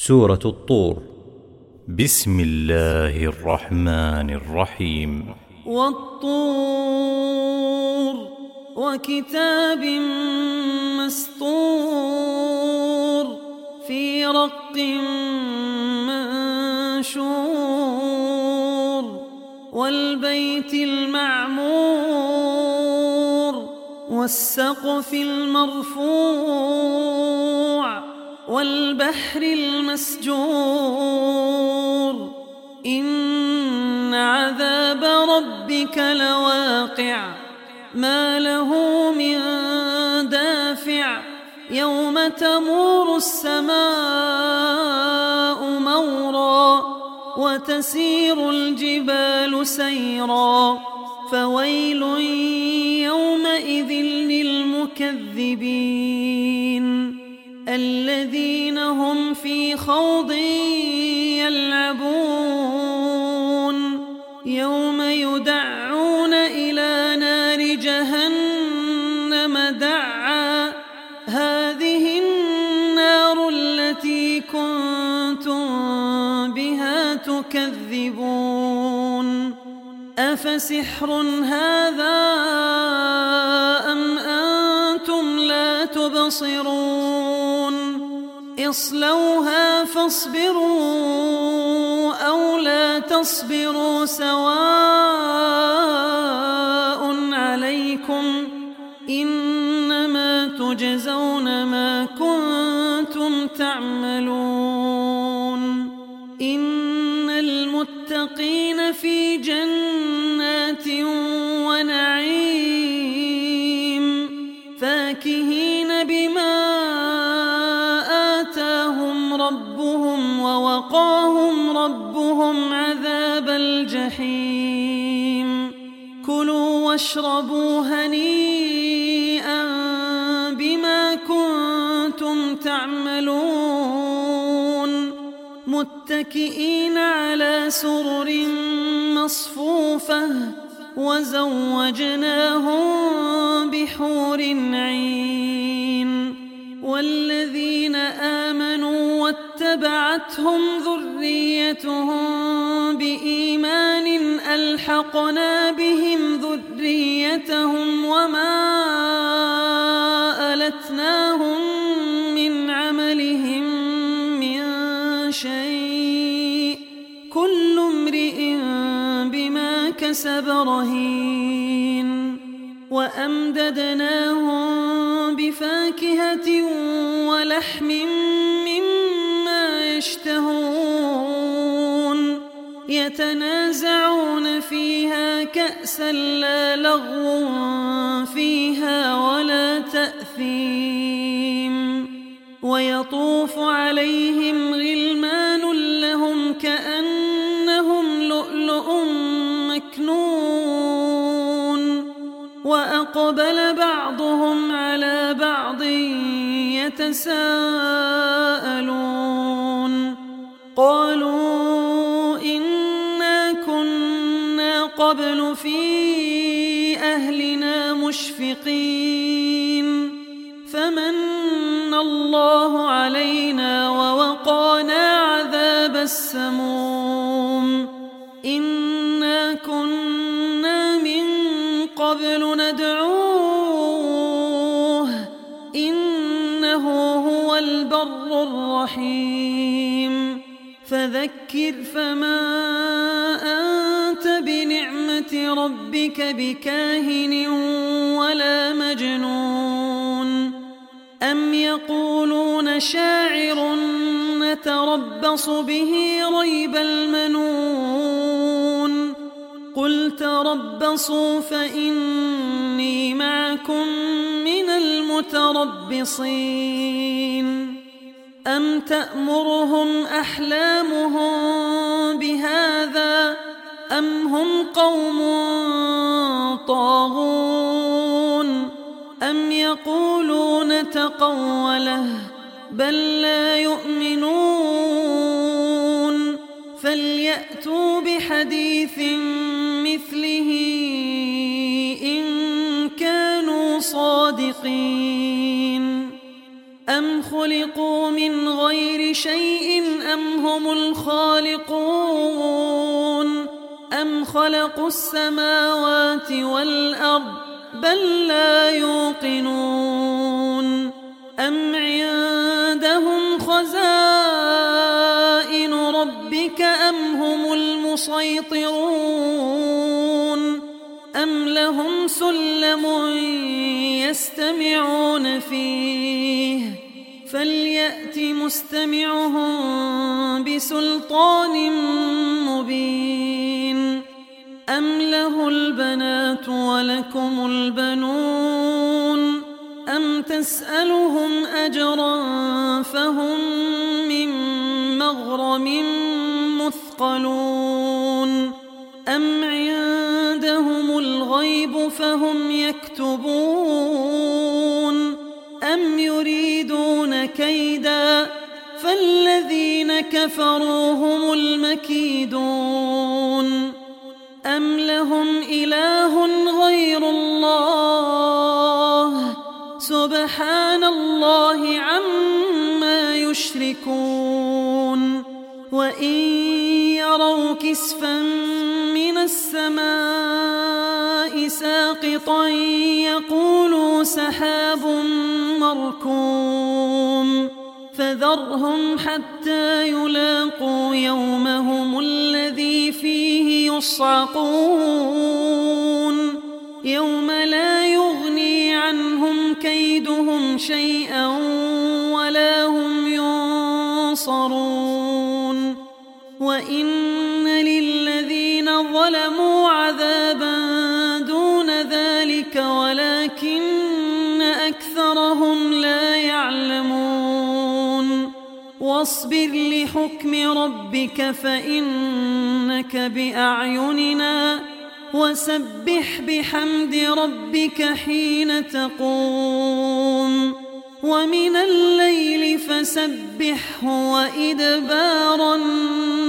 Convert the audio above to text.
سورة الطور. بسم الله الرحمن الرحيم. والطور وكتاب مسطور في رق منشور والبيت المعمور والسقف المرفوع والبحر المسجور إن عذاب ربك لواقع ما له من دافع يوم تمور السماء مورا وتسير الجبال سيرا فويل يومئذ للمكذبين الذين هم في خوض يلعبون يوم يدعون إلى نار جهنم دعا هذه النار التي كنتم بها تكذبون أفسحر هذا أم أنتم لا تبصرون اصلوها فاصبروا أو لا تصبروا سواء عليكم إنما تجزون ما كنتم تعملون إن المتقين في جنات ونعيم فاكهين بما آتاهم ربهم ووقاهم ربهم عذاب الجحيم كلوا واشربوا هنيئا بما كنتم تعملون متكئين على سرر مصفوفة وزوجناهم بحور عين والذين آمنوا واتبعتهم ذريتهم بإيمان ألحقنا بهم ذريتهم وما ألتناهم من عملهم من شيء كل امرئ بما كسب رهين وأمددناهم بفاكهة ولحم مما يشتهون يتنازعون فيها كأسا لا لغو فيها ولا تأثيم ويطوف عليهم غلمان لهم كأنهم لؤلؤ مكنون وأقبل بعضهم على بعض يتساءلون قالوا إنا كنا قبل في أهلنا مشفقين فمن الله علينا ووقانا عذاب السموم إنا كنا من قبل ندعوه إنه هو البر الرحيم فذكر فما أنت بنعمة ربك بكاهن ولا مجنون أم يقولون شاعر نتربص به ريب المنون قل تربصوا فإني معكم من المتربصين أم تأمرهم أحلامهم بهذا أم هم قوم طاغون أم يقولون تقوله بل لا يؤمنون فليأتوا بحديث مثله إن كانوا صادقين أم خلقوا من غير شيء أم هم الخالقون أم خلقوا السماوات والأرض بل لا يوقنون أم عندهم خزائن ربك أم هم المسيطرون أم لهم سلم يستمعون فيه فليأت مستمعهم بسلطان مبين أم له البنات ولكم البنون أم تسألهم أجرا فهم من مغرم مثقلون أم عندهم الغيب فهم يكتبون أم يريدون كيدا فالذين كفروا هم المكيدون أم لهم إله غير الله سبحان الله عما يشركون وإن يروا كسفا من السماء ساقطا يقولوا سحاب مركوم فذرهم حتى يلاقوا يومهم الذي فيه يصعقون يوم لا يغني عنهم كيدهم شيئا ولا هم ينصرون وإن للذين ظلموا عذابا دون ذلك ولكن أكثرهم لا يعلمون واصبر لحكم ربك فإنك بأعيننا وسبح بحمد ربك حين تقوم ومن الليل فسبحه وإدبار النجوم